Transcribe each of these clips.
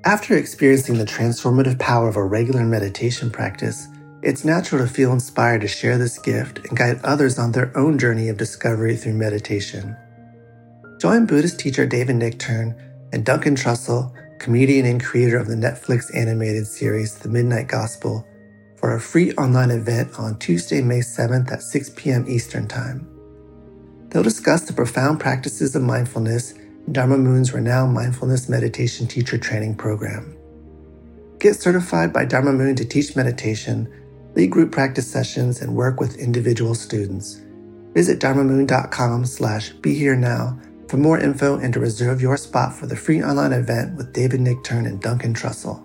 After experiencing the transformative power of a regular meditation practice, it's natural to feel inspired to share this gift and guide others on their own journey of discovery through meditation. Join Buddhist teacher David Nichtern and Duncan Trussell, comedian and creator of the Netflix animated series The Midnight Gospel, for a free online event on Tuesday, May 7th at 6 p.m. Eastern Time. They'll discuss the profound practices of mindfulness in Dharma Moon's renowned mindfulness meditation teacher training program. Get certified by Dharma Moon to teach meditation, lead group practice sessions, and work with individual students. Visit dharmamoon.com/BeHereNow for more info and to reserve your spot for the free online event with David Nichtern and Duncan Trussell.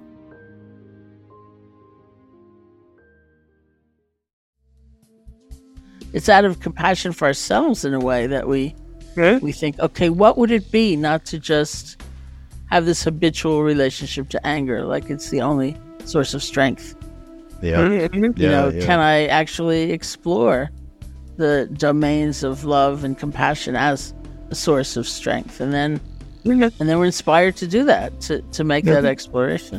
It's out of compassion for ourselves in a way that we think, okay, what would it be not to just have this habitual relationship to anger, like it's the only source of strength? Can I actually explore the domains of love and compassion as a source of strength? And then we're inspired to do that, to make that exploration.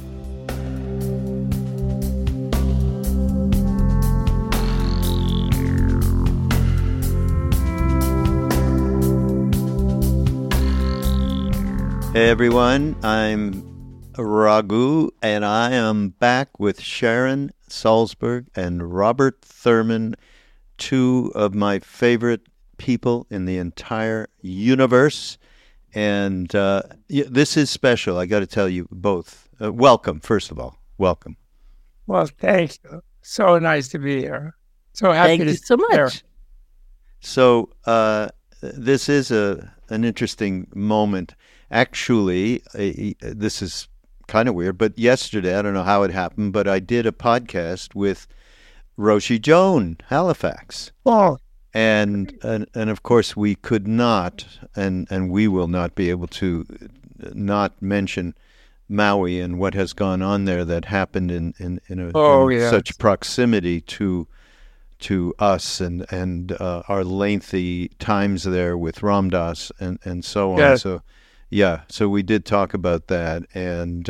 Hey everyone, I'm Raghu, and I am back with Sharon Salzberg and Robert Thurman, two of my favorite people in the entire universe. And this is special, I got to tell you both. Welcome, first of all. Welcome. Well, thank you. So nice to be here. So happy Thank to you so much. Here. So this is an interesting moment. Actually, this is kind of weird, but yesterday, I don't know how it happened, but I did a podcast with Roshi Joan Halifax. Oh. And of course, we could not, and we will not be able to not mention Maui and what has gone on there that happened in such proximity to us and our lengthy times there with Ram Dass and so on. Yes. So we did talk about that, and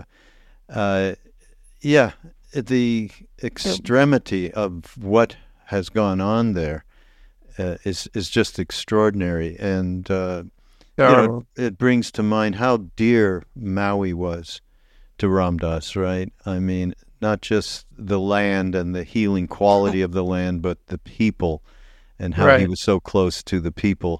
the extremity of what has gone on there is just extraordinary, and it brings to mind how dear Maui was to Ram Dass, right? I mean, not just the land and the healing quality of the land, but the people, and how he was so close to the people.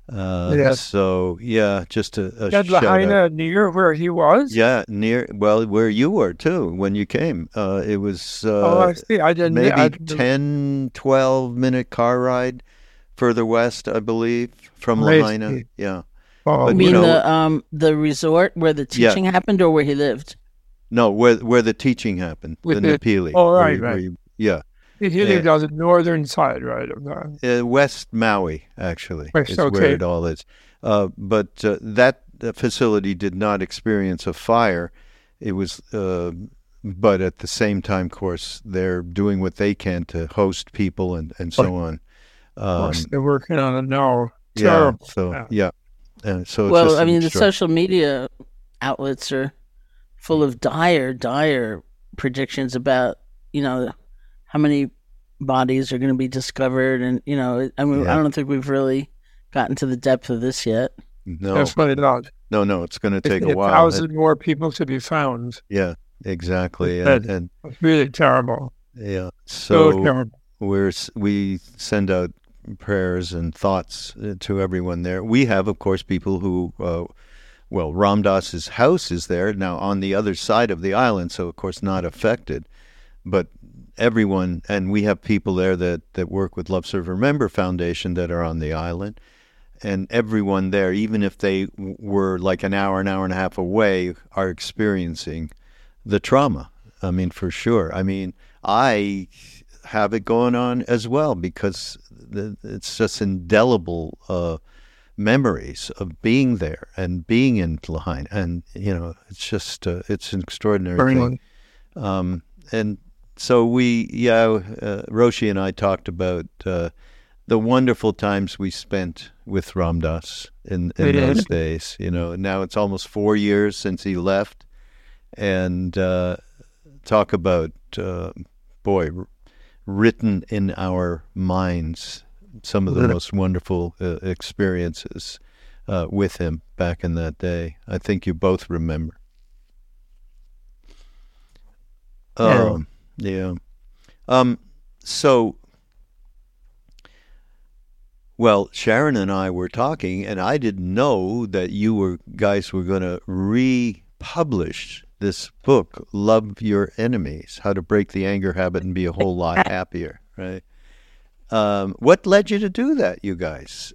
So just a shout out. Near where he was? Where you were too when you came. It was I see. I didn't, maybe 10, 12-minute car ride further west, I believe, from Lahaina. Yeah. Oh, you mean the resort where the teaching happened, or where he lived? No, where the teaching happened, the Napili. Oh, right. Yeah. He lived on the northern side, right? West Maui, actually, is where it all is. But that facility did not experience a fire. It was, but at the same time, of course, they're doing what they can to host people and so on. Of course, they're working on it now. Terrible. So well, I mean, the social media outlets are full of dire predictions about, how many bodies are going to be discovered, and I don't think we've really gotten to the depth of this yet. No, definitely not. No, it's going to take a while. 1,000 more people to be found. Yeah, exactly, and it's really terrible. Yeah, so terrible. We send out prayers and thoughts to everyone there. We have, of course, people who. Ram Dass's house is there now on the other side of the island, so of course not affected. But everyone, and we have people there that work with Love Serve Remember Foundation that are on the island, and everyone there, even if they were like an hour and a half away, are experiencing the trauma. I mean, for sure. I mean, I have it going on as well, because it's just indelible memories of being there and being in Lahaina, and it's just it's an extraordinary thing. And so Roshi and I talked about the wonderful times we spent with Ram Dass in those days. Now it's almost 4 years since he left, and talk about, written in our minds, some of the most wonderful experiences with him back in that day. I think you both remember. Yeah. So, well, Sharon and I were talking, and I didn't know that you guys were going to republish this book, Love Your Enemies, How to Break the Anger Habit and Be a Whole Lot Happier, right? What led you to do that, you guys,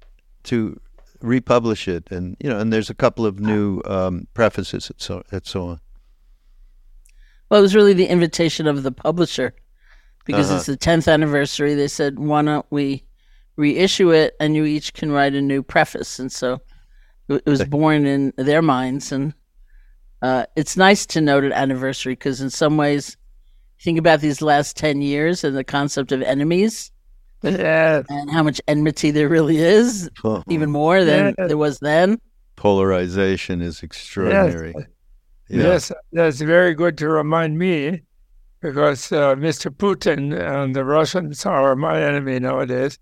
to republish it? And, and there's a couple of new prefaces and so on. Well, it was really the invitation of the publisher, because it's the 10th anniversary. They said, why don't we reissue it, and you each can write a new preface. And so it was born in their minds. And it's nice to note an anniversary, because in some ways, think about these last 10 years and the concept of enemies, and how much enmity there really is, even more than there was then. Polarization is extraordinary. Yes, that's very good to remind me, because Mr. Putin and the Russians are my enemy nowadays.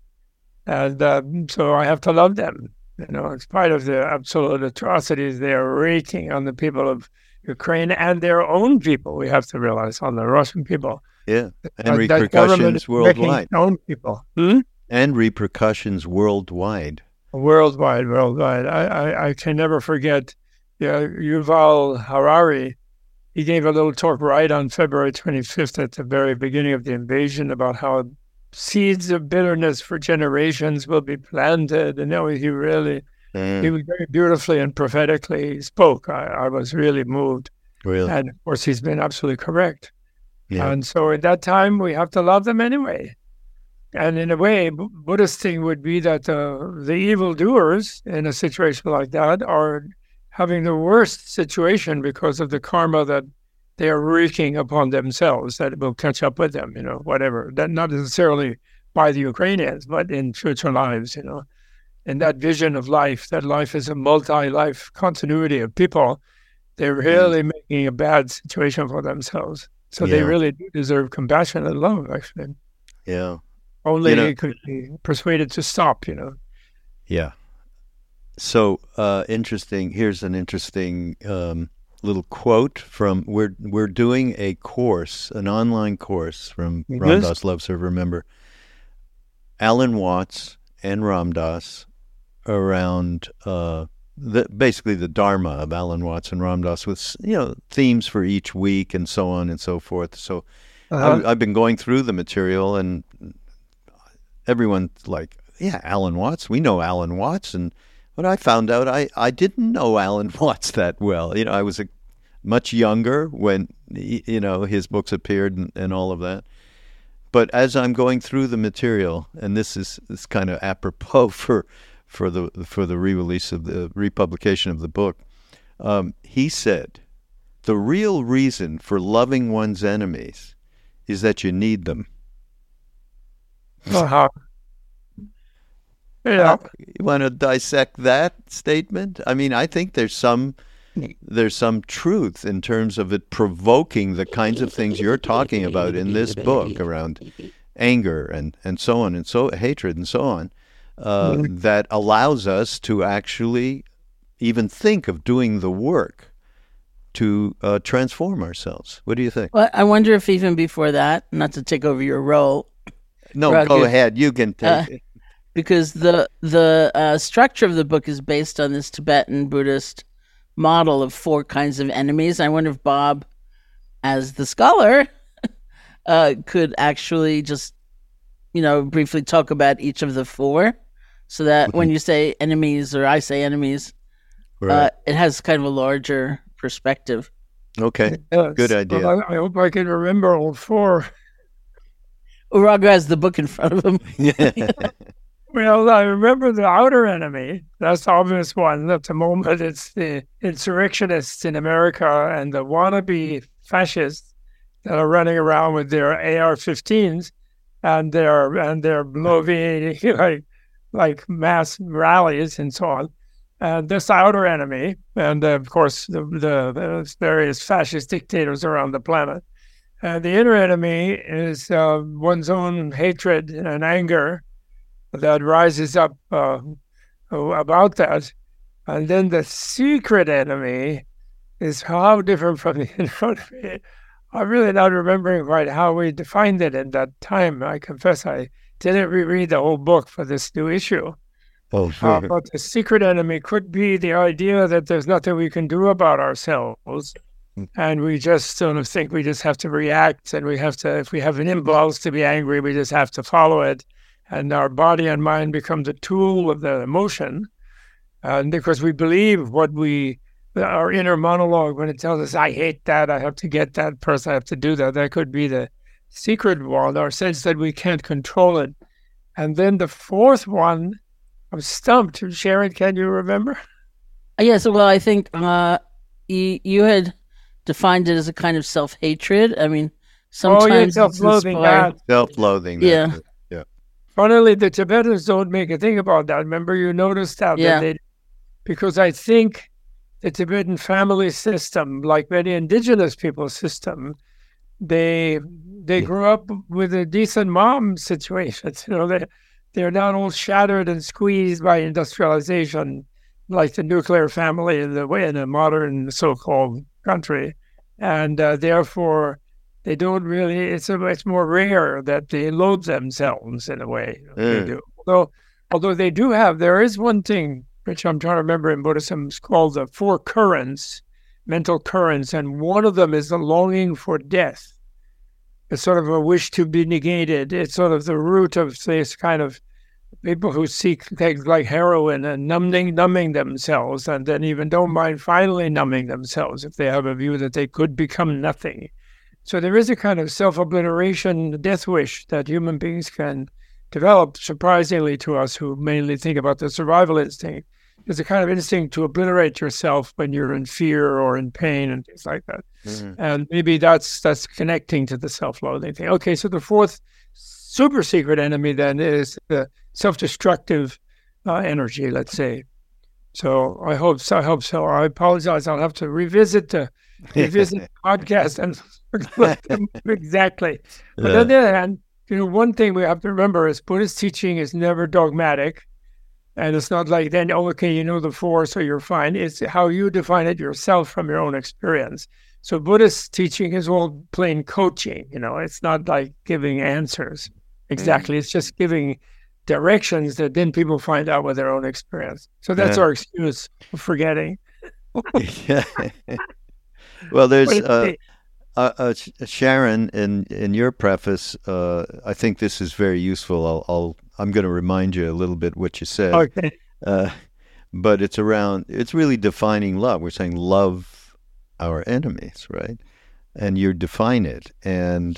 And so I have to love them, in spite of the absolute atrocities they are wreaking on the people of Ukraine and their own people. We have to realize, on the Russian people. Yeah, and repercussions worldwide. Own people. And repercussions worldwide. Worldwide. I can never forget Yuval Harari. He gave a little talk right on February 25th at the very beginning of the invasion about how seeds of bitterness for generations will be planted. And he really, he was very beautifully and prophetically spoke. I was really moved. Really? And of course, he's been absolutely correct. Yeah. And so at that time, we have to love them anyway. And in a way, Buddhist thing would be that the evildoers in a situation like that are having the worst situation because of the karma that they are wreaking upon themselves, that will catch up with them, whatever. That not necessarily by the Ukrainians, but in future lives, And that vision of life, that life is a multi-life continuity of people, they're really making a bad situation for themselves. So they really do deserve compassion and love, actually. Yeah. Only it could be persuaded to stop, Yeah. So interesting. Here's an interesting little quote from we're doing a course, an online course from Ram Dass Love Serve. Remember, Alan Watts and Ram Dass around basically the Dharma of Alan Watts and Ram Dass, with themes for each week and so on and so forth. So I've been going through the material, and everyone's like, "Yeah, Alan Watts. We know Alan Watts." And but I found out I didn't know Alan Watts that well. I was much younger when his books appeared and all of that. But as I'm going through the material, and this is kind of apropos for the re-release of the republication of the book, he said, the real reason for loving one's enemies is that you need them. Yeah. You want to dissect that statement? I mean, I think there's some truth in terms of it provoking the kinds of things you're talking about in this book around anger and so on, and so hatred and so on, that allows us to actually even think of doing the work to transform ourselves. What do you think? Well, I wonder if even before that, not to take over your role. No, go ahead. You can take it. Because the structure of the book is based on this Tibetan Buddhist model of 4 kinds of enemies. I wonder if Bob, as the scholar, could actually just, briefly talk about each of the 4, so that when you say enemies or I say enemies, right, it has kind of a larger perspective. Okay, good idea. Well, I hope I can remember all 4. Uraga has the book in front of him. Well, I remember the outer enemy. That's the obvious one. At the moment, it's the insurrectionists in America and the wannabe fascists that are running around with their AR-15s and they're moving like mass rallies and so on. this outer enemy, and of course the various fascist dictators around the planet. The inner enemy is one's own hatred and anger that rises up about that. And then the secret enemy is how different from the inner enemy. I'm really not remembering quite how we defined it in that time. I confess I didn't reread the whole book for this new issue. Oh, sure. But the secret enemy could be the idea that there's nothing we can do about ourselves. And we just sort of think we just have to react, and we have to, if we have an impulse to be angry, we just have to follow it. And our body and mind become the tool of the emotion. And because we believe our inner monologue, when it tells us, I hate that, I have to get that person, I have to do that, that could be the secret one, our sense that we can't control it. And then the fourth one, I'm stumped. Sharon, can you remember? Yes, well, I think you had defined it as a kind of self-hatred. I mean, sometimes self-loathing. Self-loathing. Yeah. Yeah. Funnily, the Tibetans don't make a thing about that. Remember, you noticed that? Yeah. Because I think the Tibetan family system, like many indigenous people's system, they grew up with a decent mom situation. They're not all shattered and squeezed by industrialization like the nuclear family in a modern so-called country, and therefore they don't really. It's more rare that they load themselves in a way. They do. Although they do have, there is one thing which I'm trying to remember in Buddhism. It's called the 4 currents, mental currents, and one of them is the longing for death. It's sort of a wish to be negated. It's sort of the root of this kind of people who seek things like heroin and numbing themselves, and then even don't mind finally numbing themselves if they have a view that they could become nothing. So there is a kind of self-obliteration death wish that human beings can develop, surprisingly to us who mainly think about the survival instinct. There's a kind of instinct to obliterate yourself when you're in fear or in pain and things like that. Mm-hmm. And maybe that's connecting to the self-loathing thing. Okay, so the fourth super secret enemy then is the self-destructive energy, let's say. So I hope so. I apologize. I'll have to revisit the podcast and exactly. But on the other hand, one thing we have to remember is Buddhist teaching is never dogmatic. And it's not like then, the 4, so you're fine. It's how you define it yourself from your own experience. So Buddhist teaching is all plain coaching. It's not like giving answers. Exactly. It's just giving directions that then people find out with their own experience. So that's our excuse for forgetting. Yeah. Well, there's Sharon in your preface. I think this is very useful. I'm going to remind you a little bit what you said. Okay. But it's really defining love. We're saying love our enemies, right? And you define it. And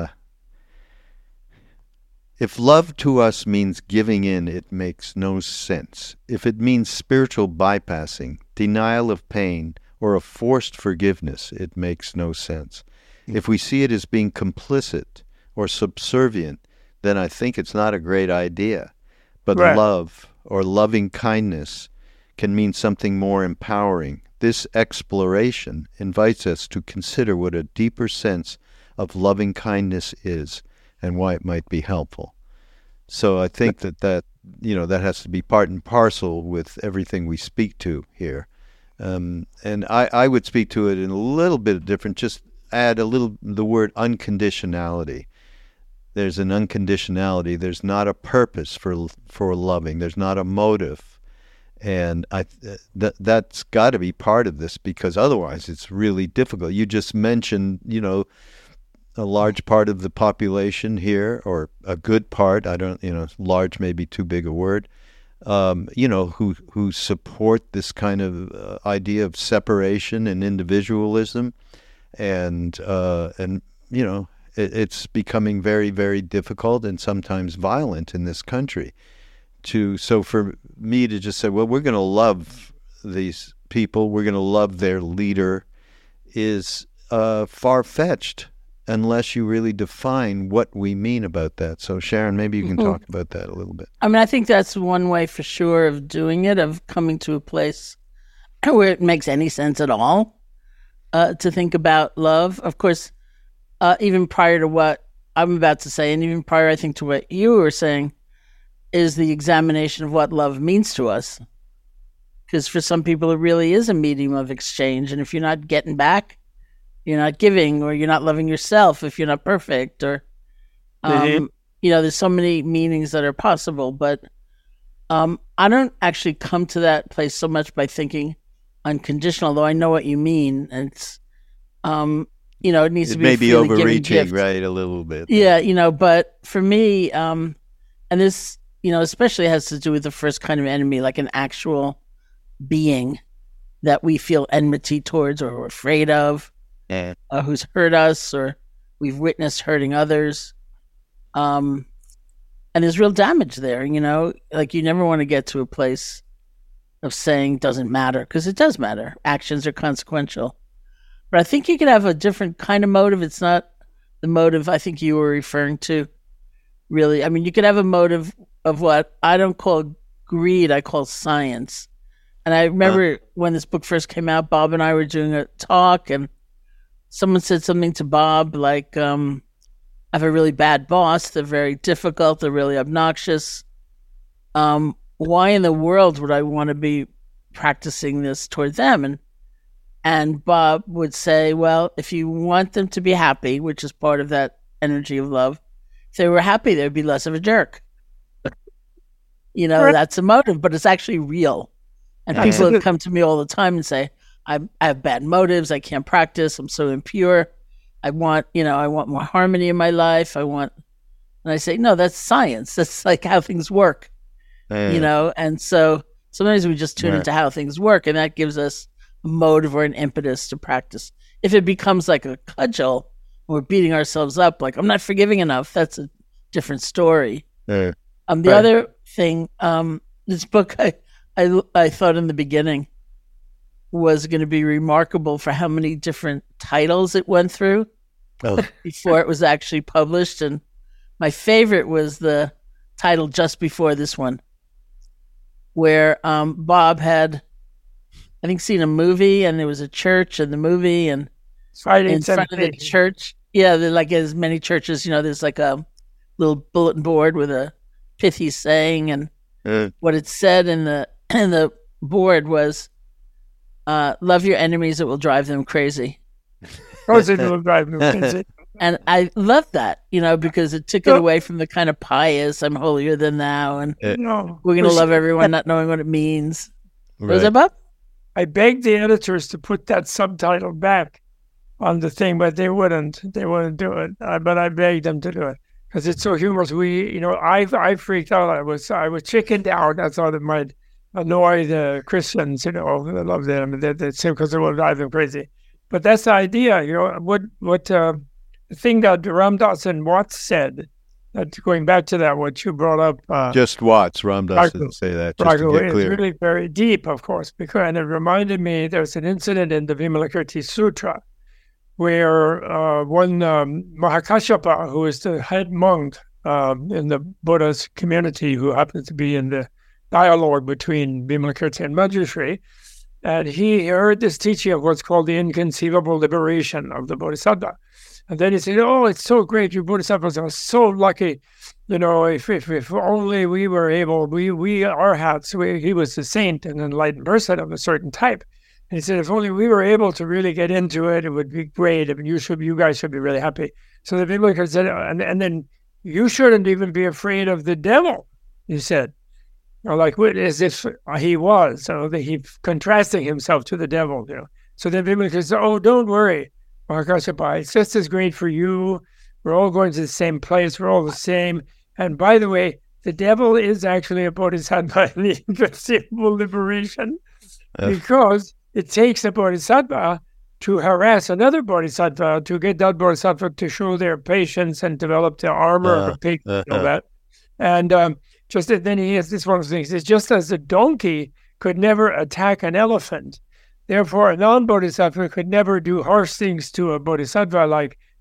if love to us means giving in, it makes no sense. If it means spiritual bypassing, denial of pain, or a forced forgiveness, it makes no sense. If we see it as being complicit or subservient, then I think it's not a great idea. But right. Love or loving kindness can mean something more empowering. This exploration invites us to consider what a deeper sense of loving kindness is and why it might be helpful. So I think that has to be part and parcel with everything we speak to here. And I would speak to it in a little bit different, just add the word unconditionality. There's an unconditionality. There's not a purpose for loving. There's not a motive. And that's got to be part of this, because otherwise it's really difficult. You just mentioned, a large part of the population here, or a good part, large may be too big a word, who support this kind of idea of separation and individualism, and it's becoming very, very difficult and sometimes violent in this country. So for me to just say, well, we're going to love these people, we're going to love their leader, is far-fetched. unless you really define what we mean about that. So Sharon, maybe you can talk about that a little bit. I mean, I think that's one way for sure of doing it, of coming to a place where it makes any sense at all to think about love. Of course, even prior to what I'm about to say, and even prior, I think, to what you were saying, is the examination of what love means to us. Because for some people, it really is a medium of exchange. And if you're not getting back, you're not giving, or you're not loving yourself if you're not perfect, or, there's so many meanings that are possible. But I don't actually come to that place so much by thinking unconditional, though I know what you mean. And it's, it needs to be maybe overreaching, right? A little bit. Yeah, but for me, and this, especially has to do with the first kind of enemy, like an actual being that we feel enmity towards or we're afraid of, who's hurt us or we've witnessed hurting others. And there's real damage there, like you never want to get to a place of saying doesn't matter, because it does matter. Actions are consequential. But I think you could have a different kind of motive. It's not the motive I think you were referring to, really. I mean, you could have a motive of what I don't call greed, I call science. And I remember when this book first came out, Bob and I were doing a talk, and someone said something to Bob like, I have a really bad boss. They're very difficult. They're really obnoxious. Why in the world would I want to be practicing this toward them? And Bob would say, well, if you want them to be happy, which is part of that energy of love, if they were happy, they'd be less of a jerk. That's a motive, but it's actually real. And people have come to me all the time and say, I have bad motives. I can't practice. I'm so impure. I want more harmony in my life. And I say, no, that's science. That's like how things work, And so sometimes we just tune into how things work, and that gives us a motive or an impetus to practice. If it becomes like a cudgel, we're beating ourselves up, like I'm not forgiving enough, that's a different story. The other thing, this book I thought in the beginning was going to be remarkable for how many different titles it went through before it was actually published. And my favorite was the title just before this one, where Bob had, I think, seen a movie, and there was a church in the movie, and in front of the church, like as many churches, there's like a little bulletin board with a pithy saying, and what it said in the board was, love your enemies, it will drive them crazy. Of course it will drive them crazy. And I love that, because it took it away from the kind of pious, I'm holier than thou, and we're going to love everyone not knowing what it means. Right. Was that, Bob? I begged the editors to put that subtitle back on the thing, but they wouldn't. They wouldn't do it. But I begged them to do it because it's so humorous. I freaked out. I was chickened out. I thought it might annoy the Christians. I love them. That's because it will drive them crazy. But that's the idea. What the thing that Ram Dass and Watts said. Going back to that, what you brought up. Just Watts, Ram Dass didn't say that, just to get clear. It's really very deep, of course, and it reminded me, there's an incident in the Vimalakirti Sutra where one Mahakashyapa, who is the head monk in the Buddha's community, who happens to be in the dialogue between Vimalakirti and Manjushri, and he heard this teaching of what's called the inconceivable liberation of the Bodhisattva. And then he said, oh, it's so great. You Bodhisattvas are so lucky. If only we were able, he was a saint, an enlightened person of a certain type. And he said, if only we were able to really get into it, it would be great. I mean, you guys should be really happy. So the Vimalakarta said, and then you shouldn't even be afraid of the devil, he said. As if he was. So he contrasting himself to the devil. So the Vimalakarta said, oh, don't worry, Mahakashyapa, it's just as great for you. We're all going to the same place. We're all the same. And by the way, the devil is actually a bodhisattva in the inconceivable liberation because it takes a bodhisattva to harass another bodhisattva to get that bodhisattva to show their patience and develop their armor of patience and all that. And then he has this one of the things. It's just as a donkey could never attack an elephant, therefore a non-bodhisattva could never do harsh things to a bodhisattva like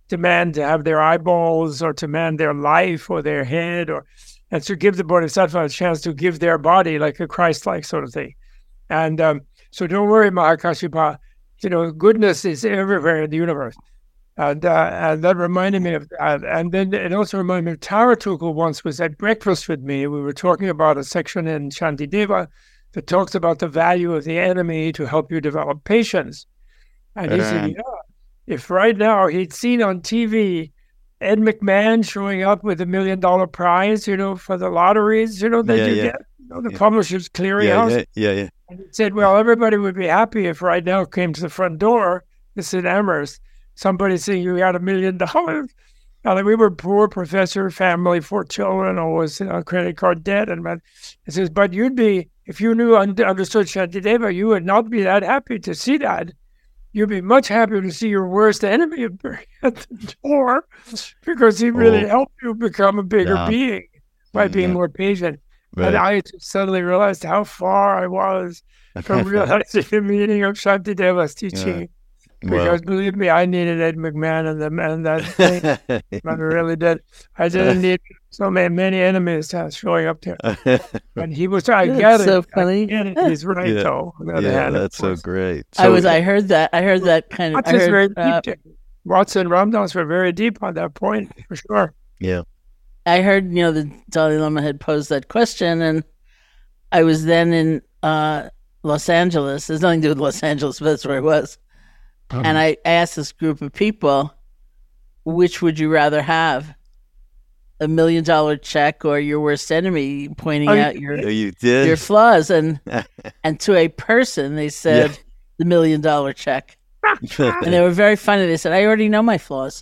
demand to have their eyeballs or to demand their life or their head, and to give the Bodhisattva a chance to give their body like a Christ-like sort of thing. And so don't worry, Mahakashyapa, goodness is everywhere in the universe. And that reminded me of that. And then it also reminded me of Taratuku once was at breakfast with me. We were talking about a section in Shantideva that talks about the value of the enemy to help you develop patience. And he said, if right now he'd seen on TV Ed McMahon showing up with $1 million prize, for the lotteries, that you get, the Publishers Clearinghouse. Yeah. And he said, well, everybody would be happy if right now came to the front door, this is in Amherst, somebody saying you had $1 million. And we were poor professor, family, 4 children, always credit card debt. And he says, but you'd be, if you knew understood Shantideva, you would not be that happy to see that. You'd be much happier to see your worst enemy appearing at the door because he really helped you become a bigger being by being more patient. Right. And I suddenly realized how far I was from realizing the meaning of Shantideva's teaching. Because believe me, I needed Ed McMahon and that thing. I really did. I didn't need so many enemies showing up there. And he was, I get it. So funny. He's right, though. That's so great. So, I heard that kind of. Very deep. Watson and Ramdas were very deep on that point, for sure. Yeah. I heard, the Dalai Lama had posed that question, and I was then in Los Angeles. There's nothing to do with Los Angeles, but that's where I was. And I asked this group of people, which would you rather have? $1 million check or your worst enemy pointing out your flaws? And to a person, they said the $1 million check. And they were very funny. They said, I already know my flaws.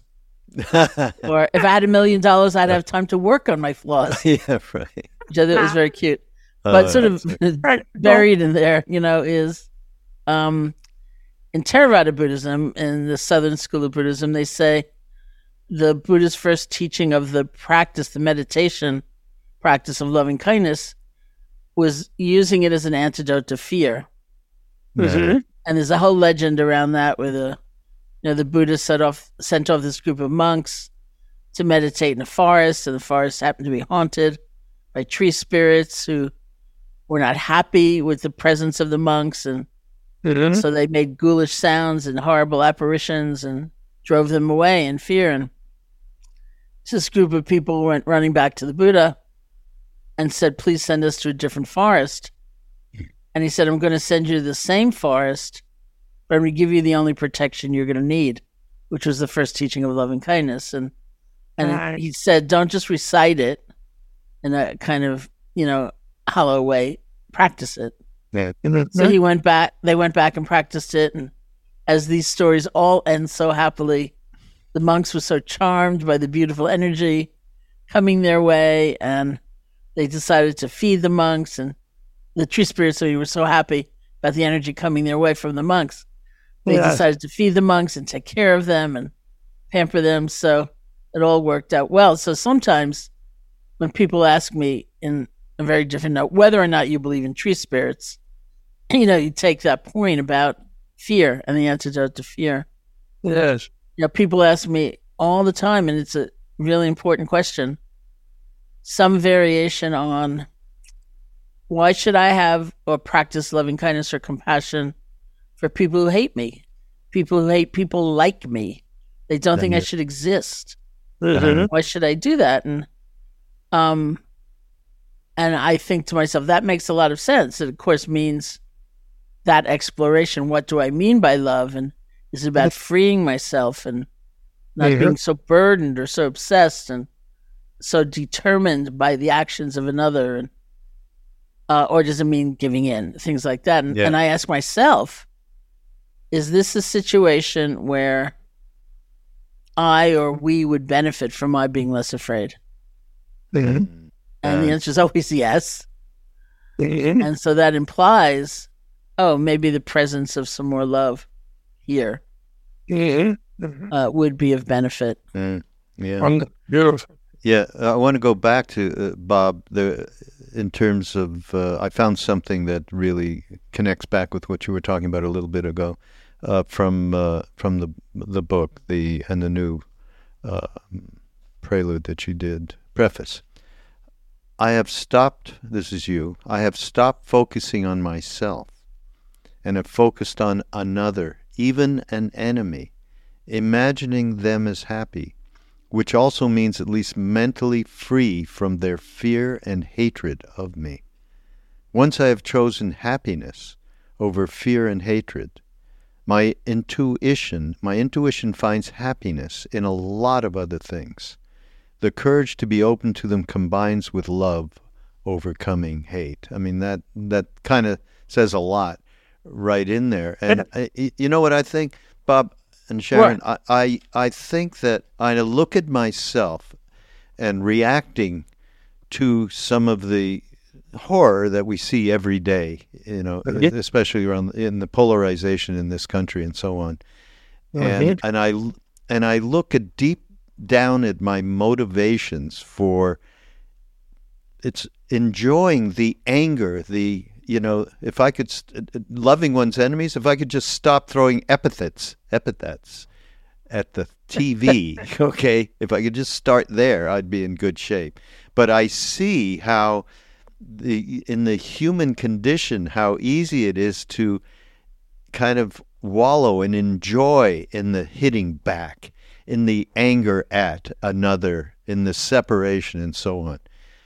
Or if I had $1 million, I'd have time to work on my flaws. Yeah, right. Which I thought was very cute. But sort of buried in there, is... in Theravada Buddhism, in the Southern School of Buddhism, they say the Buddha's first teaching of the meditation practice of loving kindness was using it as an antidote to fear. Mm-hmm. And there's a whole legend around that where the Buddha sent off this group of monks to meditate in a forest, and the forest happened to be haunted by tree spirits who were not happy with the presence of the monks, and so they made ghoulish sounds and horrible apparitions and drove them away in fear. And this group of people went running back to the Buddha and said, please send us to a different forest. And he said, I'm going to send you to the same forest, but I'm going to give you the only protection you're going to need, which was the first teaching of loving kindness. And he said, don't just recite it in a kind of, hollow way, practice it. Yeah. So they went back and practiced it, and as these stories all end so happily, the monks were so charmed by the beautiful energy coming their way, and they decided to feed the monks, and the tree spirits were so happy about the energy coming their way from the monks. They decided to feed the monks and take care of them and pamper them, so it all worked out well. So sometimes when people ask me in a very different note whether or not you believe in tree spirits, you take that point about fear and the antidote to fear. Yes. People ask me all the time, and it's a really important question, some variation on why should I have or practice loving kindness or compassion for people who hate me, people who hate people like me. They don't think I should exist. Mm-hmm. Why should I do that? And I think to myself, that makes a lot of sense. It, of course, means that exploration. What do I mean by love? And is it about freeing myself and not being so burdened or so obsessed and so determined by the actions of another? And or does it mean giving in? Things like that. And I ask myself, is this a situation where I or we would benefit from my being less afraid? Mm-hmm. And the answer is always yes. Mm-hmm. And so that implies, maybe the presence of some more love here would be of benefit. Yeah. Beautiful. Yeah, I want to go back to Bob. In terms of, I found something that really connects back with what you were talking about a little bit ago, from the book, and the new prelude that you did, preface. I have stopped focusing on myself and have focused on another, even an enemy, imagining them as happy, which also means at least mentally free from their fear and hatred of me. Once I have chosen happiness over fear and hatred, my intuition finds happiness in a lot of other things. The courage to be open to them combines with love overcoming hate. I mean, that kind of says a lot right in there. And you know what I think, Bob and Sharon? I think that I look at myself and reacting to some of the horror that we see every day, especially around in the polarization in this country and so on. And I look at deep down at my motivations for it's enjoying the anger, if I could loving one's enemies, if I could just stop throwing epithets at the TV, okay, if I could just start there, I'd be in good shape. But I see how in the human condition, how easy it is to kind of wallow and enjoy in the hitting back, in the anger at another, in the separation and so on.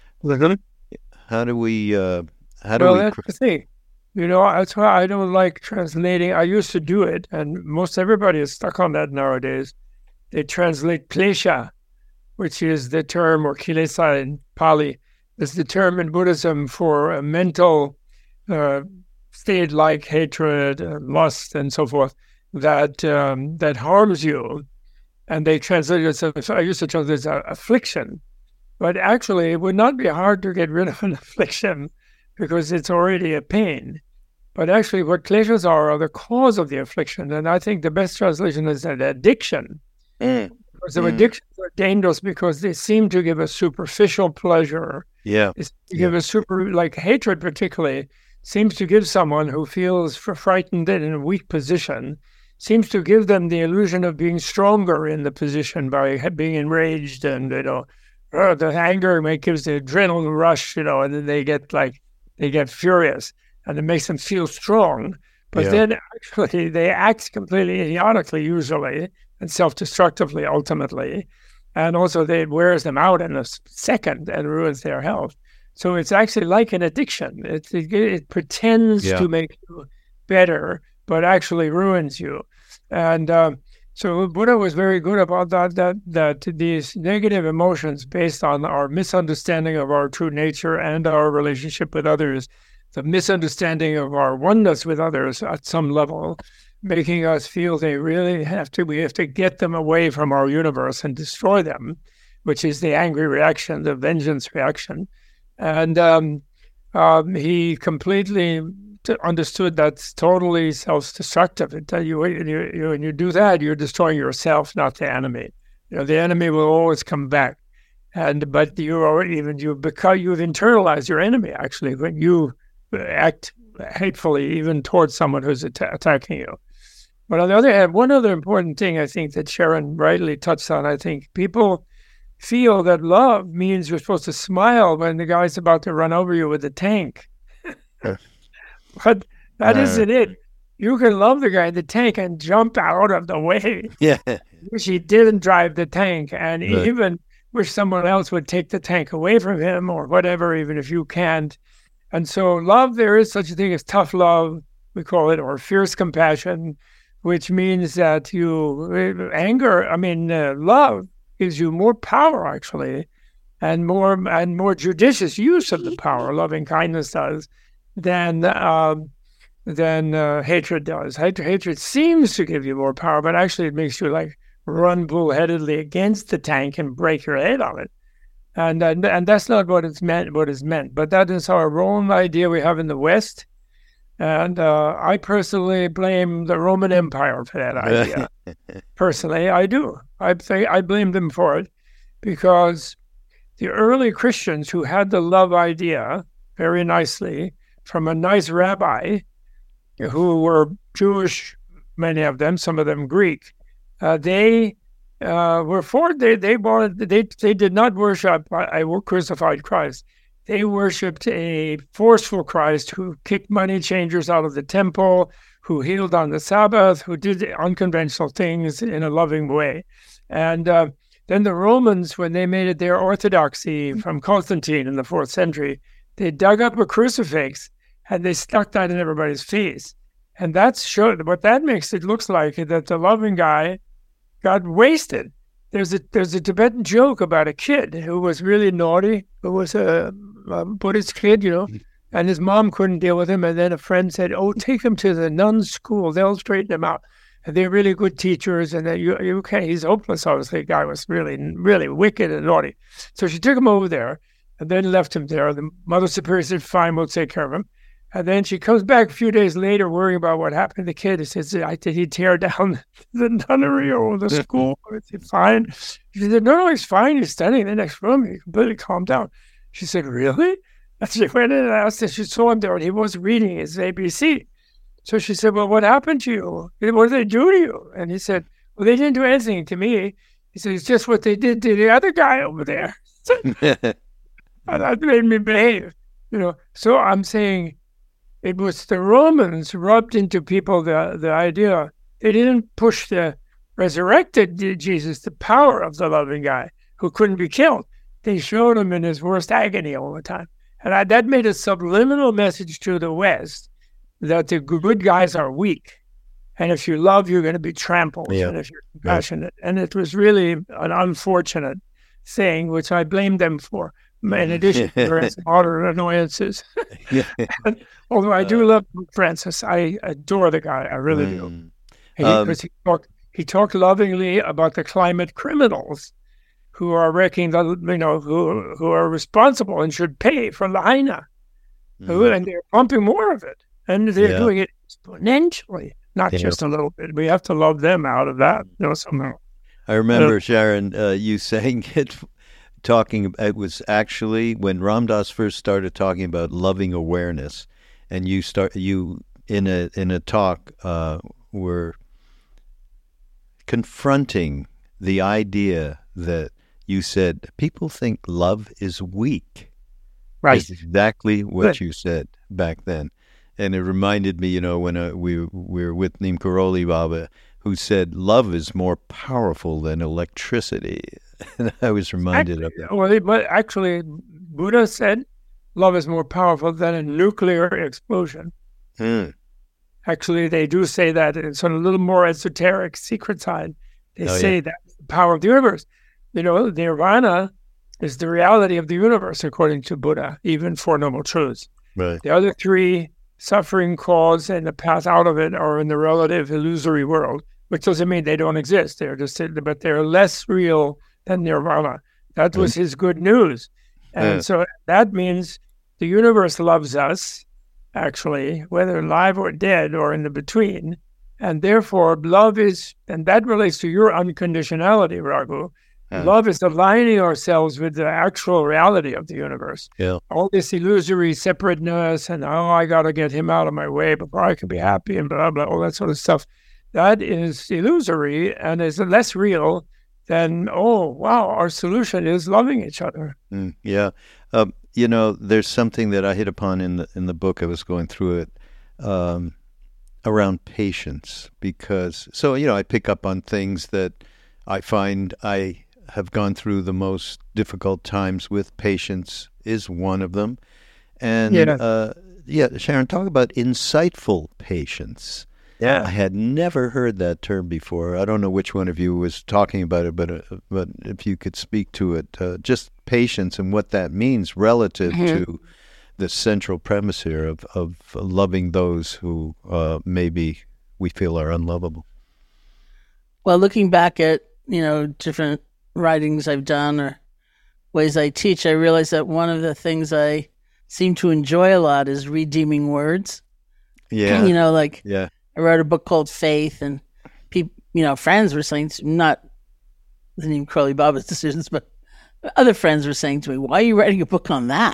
How do we... that's the thing. That's why I don't like translating. I used to do it, and most everybody is stuck on that nowadays. They translate klesha, which is the term, or kilesa in Pali, is the term in Buddhism for a mental state like hatred, lust, and so forth, that harms you. And they translate it, I used to translate it as affliction. But actually, it would not be hard to get rid of an affliction because it's already a pain. But actually, what kleshas are the cause of the affliction. And I think the best translation is an addiction. Because the addictions are dangerous because they seem to give a superficial pleasure. Yeah. Give a like hatred particularly, seems to give someone who feels frightened and in a weak position, seems to give them the illusion of being stronger in the position by being enraged, and the anger gives the adrenaline rush, and then they get furious, and it makes them feel strong. But then actually they act completely idiotically usually, and self-destructively ultimately, and also it wears them out in a second and ruins their health. So it's actually like an addiction. It pretends to make you better, but actually ruins you. And so Buddha was very good about that these negative emotions based on our misunderstanding of our true nature and our relationship with others, the misunderstanding of our oneness with others at some level, making us feel we have to get them away from our universe and destroy them, which is the angry reaction, the vengeance reaction. And he completely understood that's totally self-destructive. When you do that, you're destroying yourself, not the enemy. The enemy will always come back. But you've internalized your enemy, actually, when you act hatefully, even towards someone who's attacking you. But on the other hand, one other important thing I think that Sharon rightly touched on, I think people feel that love means you're supposed to smile when the guy's about to run over you with a tank. But that isn't it. You can love the guy in the tank and jump out of the way. Yeah. Wish he didn't drive the tank, and even wish someone else would take the tank away from him or whatever, even if you can't. And so love, there is such a thing as tough love, we call it, or fierce compassion, which means that love gives you more power, actually, and more judicious use of the power, loving kindness does, than hatred does. Hatred seems to give you more power, but actually it makes you run bullheadedly against the tank and break your head on it. And that's not what is meant. But that is our wrong idea we have in the West. And I personally blame the Roman Empire for that idea. Personally, I do. I blame them for it, because the early Christians who had the love idea very nicely from a nice rabbi who were Jewish, many of them, some of them Greek, they were for they did not worship a crucified Christ. They worshipped a forceful Christ who kicked money changers out of the temple, who healed on the Sabbath, who did unconventional things in a loving way. And then the Romans, when they made it their orthodoxy from Constantine in the 4th century, they dug up a crucifix and they stuck that in everybody's face. And that's what that makes it looks like that the loving guy got wasted. There's a Tibetan joke about a kid who was really naughty, who was a Buddhist kid, and his mom couldn't deal with him. And then a friend said, "Oh, take him to the nuns' school; they'll straighten him out. And they're really good teachers." And you can't. He's hopeless. Obviously, the guy was really, really wicked and naughty. So she took him over there, and then left him there. The Mother Superior said, "Fine, we'll take care of him." And then she comes back a few days later worrying about what happened to the kid. He says, "Did he tear down the nunnery or the school? Is he fine?" She said, No, he's fine. He's studying in the next room. He completely calmed down. She said, "Really?" And she went in and asked if she saw him there, and he was reading his ABC. So she said, "Well, what happened to you? What did they do to you?" And he said, "Well, they didn't do anything to me." He said, "It's just what they did to the other guy over there." And that made me behave. So I'm saying, it was the Romans rubbed into people the idea. They didn't push the resurrected Jesus, the power of the loving guy who couldn't be killed. They showed him in his worst agony all the time. And that made a subliminal message to the West that the good guys are weak. And if you love, you're going to be trampled. And if you're compassionate. And it was really an unfortunate thing, which I blame them for. In addition to their modern annoyances. Although I do love Francis. I adore the guy. I really do. Because he talked lovingly about the climate criminals who are wrecking who are responsible and should pay for Lahaina. And they're pumping more of it. And they're doing it exponentially, not just a little bit. We have to love them out of that, somehow. I remember, Sharon, you saying it. It was actually when Ram Dass first started talking about loving awareness, and you in a talk were confronting the idea that you said people think love is weak. Right. That's exactly what you said back then, and it reminded me, when we were with Neem Karoli Baba, who said love is more powerful than electricity. And I was reminded of that. Well, but actually, Buddha said love is more powerful than a nuclear explosion. Actually, they do say that. It's on a little more esoteric, secret side. They say that the power of the universe. Nirvana is the reality of the universe, according to Buddha, even Four Noble Truths. Right. The other three, suffering, cause, and the path out of it, are in the relative illusory world, which doesn't mean they don't exist. But they're less real than Nirvana. That was his good news. And so that means the universe loves us, actually, whether alive or dead or in the between. And therefore, love is, and that relates to your unconditionality, Raghu. Love is aligning ourselves with the actual reality of the universe. Yeah. All this illusory separateness and, I got to get him out of my way before I can be happy and blah, blah, all that sort of stuff. That is illusory and is less real than, our solution is loving each other. There's something that I hit upon in the book. I was going through it around patience, because I pick up on things that I find I have gone through the most difficult times with. Patience is one of them. And Sharon, talk about insightful patience. Yeah, I had never heard that term before. I don't know which one of you was talking about it, but if you could speak to it, just patience and what that means relative to the central premise here of loving those who maybe we feel are unlovable. Well, looking back at different writings I've done or ways I teach, I realize that one of the things I seem to enjoy a lot is redeeming words. Yeah, Yeah. I wrote a book called Faith, and people, friends were saying, not the Neem Karoli Baba's decisions, but other friends were saying to me, "Why are you writing a book on that?"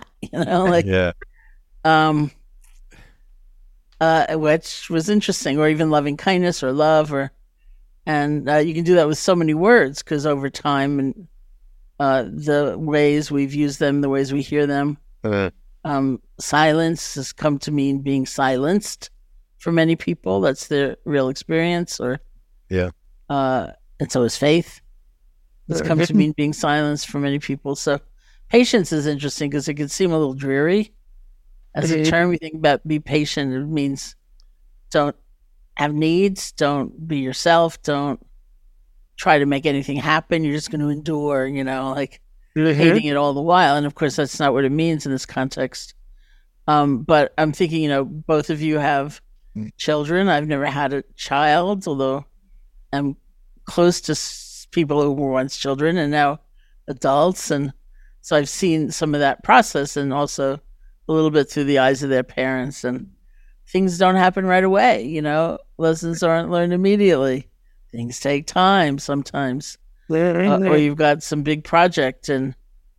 Which was interesting, or even loving kindness or love, or And you can do that with so many words, because over time and the ways we've used them, the ways we hear them, silence has come to mean being silenced for many people. That's their real experience. And so is faith. It's come to mean being silenced for many people. So patience is interesting because it can seem a little dreary. As a term, you think about be patient, it means don't have needs, don't be yourself, don't try to make anything happen. You're just going to endure, hating it all the while. And of course, that's not what it means in this context. But I'm thinking, both of you have children. I've never had a child, although I'm close to people who were once children and now adults. And so I've seen some of that process, and also a little bit through the eyes of their parents. And things don't happen right away. Lessons aren't learned immediately. Things take time sometimes. Or you've got some big project and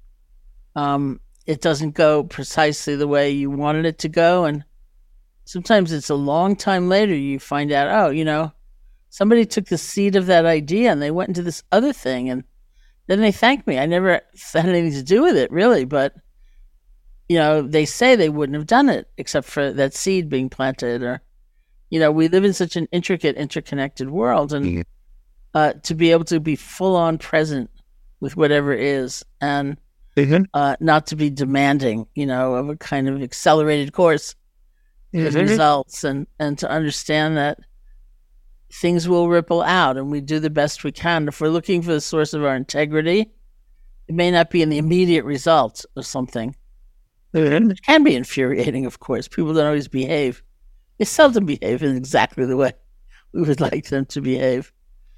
it doesn't go precisely the way you wanted it to go. And sometimes it's a long time later you find out, somebody took the seed of that idea and they went into this other thing, and then they thank me. I never had anything to do with it, really, but they say they wouldn't have done it except for that seed being planted. Or we live in such an intricate, interconnected world, and to be able to be full on present with whatever is, and not to be demanding, of a kind of accelerated course with results, and to understand that things will ripple out and we do the best we can. If we're looking for the source of our integrity, it may not be in the immediate result of something. It can be infuriating, of course. People don't always behave. They seldom behave in exactly the way we would like them to behave.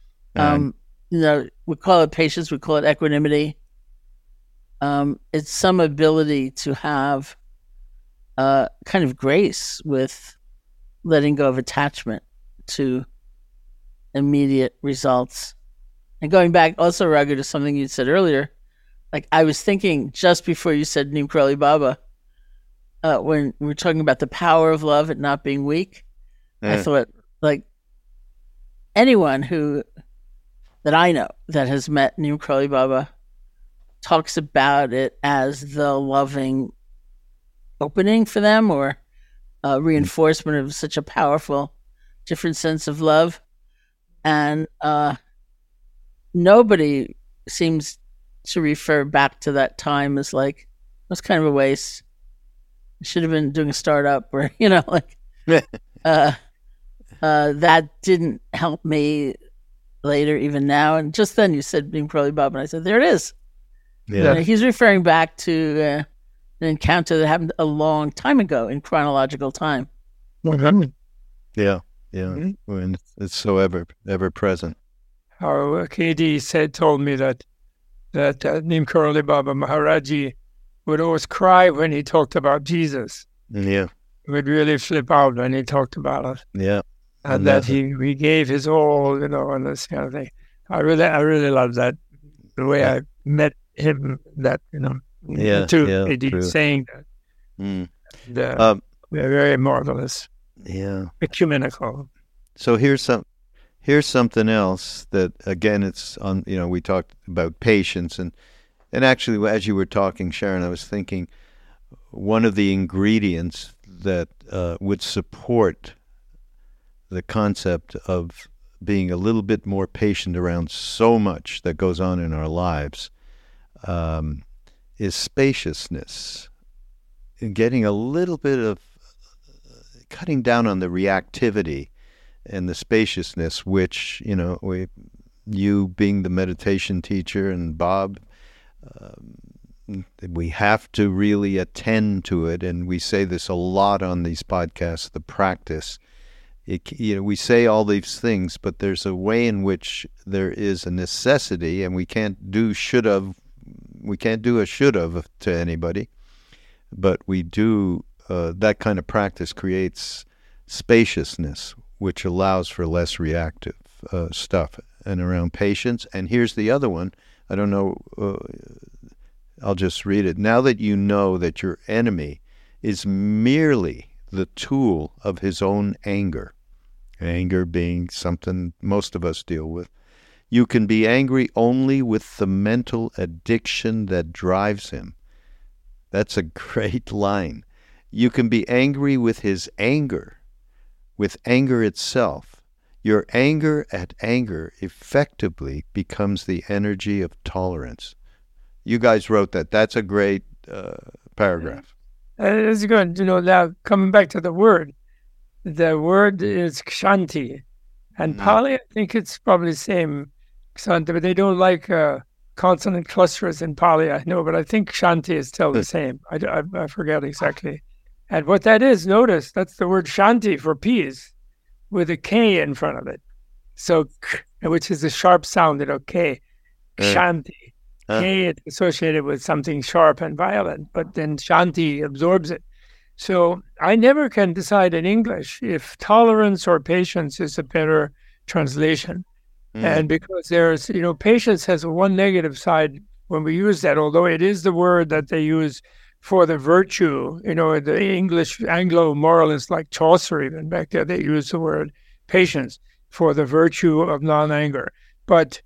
We call it patience, we call it equanimity. It's some ability to have kind of grace with letting go of attachment to immediate results. And going back also, Raghu, to something you said earlier, like I was thinking just before you said Neem Karoli Baba, when we were talking about the power of love and not being weak, I thought, like, anyone that I know that has met Neem Karoli Baba talks about it as the loving opening for them, or reinforcement of such a powerful, different sense of love. And nobody seems to refer back to that time as like, it was kind of a waste. I should have been doing a startup, or, that didn't help me later, even now. And just then you said Neem Karoli Baba, and I said, there it is. Yeah. He's referring back to an encounter that happened a long time ago in chronological time. Yeah. And it's so ever present. How KD told me that Neem Karoli Baba Maharaji would always cry when he talked about Jesus. Yeah. He would really flip out when he talked about it. Yeah. And that he gave his all, and this kind of thing. I really love that, the way I met him, that, KD saying that. They're very marvelous. Yeah. Ecumenical. So here's something else that, again, it's on, we talked about patience, and actually as you were talking, Sharon, I was thinking one of the ingredients that would support the concept of being a little bit more patient around so much that goes on in our lives is spaciousness, and getting a little bit of cutting down on the reactivity and the spaciousness, which, you being the meditation teacher and Bob, we have to really attend to it. And we say this a lot on these podcasts, the practice. We say all these things, but there's a way in which there is a necessity, and we can't do a should have to anybody, but we do, that kind of practice creates spaciousness, which allows for less reactive stuff, and around patience. And here's the other one. I don't know, I'll just read it. Now that you know that your enemy is merely the tool of his own anger, Anger being something most of us deal with. You can be angry only with the mental addiction that drives him. That's a great line. You can be angry with his anger, with anger itself. Your anger at anger effectively becomes the energy of tolerance. You guys wrote that. That's a great paragraph. It's good. Now coming back to the word is kshanti. And Pali, I think it's probably the same kshanti, but they don't like consonant clusters in Pali, I know, but I think kshanti is still the same. I forget exactly. And what that is, notice, that's the word shanti for peace, with a K in front of it. So, which is a sharp sound, K. Shanti. K is associated with something sharp and violent, but then shanti absorbs it. So I never can decide in English if tolerance or patience is a better translation. And because there's, patience has one negative side when we use that, although it is the word that they use for the virtue, the English Anglo moralists like Chaucer, even back there, they use the word patience for the virtue of non-anger. But